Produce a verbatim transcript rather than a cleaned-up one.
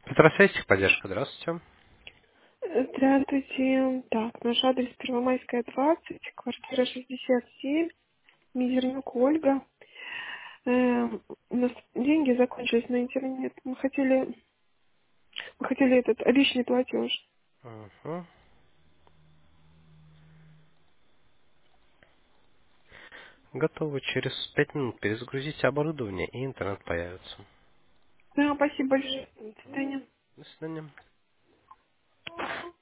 Петросвязь, поддержка, здравствуйте. Здравствуйте. Так, наш адрес Первомайская, двадцать, квартира шестьдесят семь, Мизернюк Ольга. Эм, у нас деньги закончились на интернет. Мы хотели, мы хотели этот личный платеж. Угу. Готовы. Через пять минут перезагрузите оборудование, и интернет появится. Да, спасибо большое. До свидания. До свидания.